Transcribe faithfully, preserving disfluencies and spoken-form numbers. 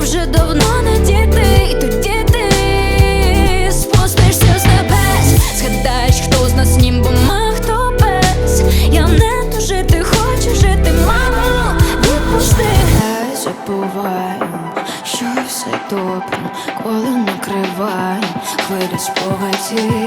вже давно не діти, і тоді ти спустишся з небес. Згадаєш, хто з нас німбом, а хто без. Я не тужити, хочу жити, мамо, відпусти. Не забувай, що все добре, коли накриває хвиля спогадів.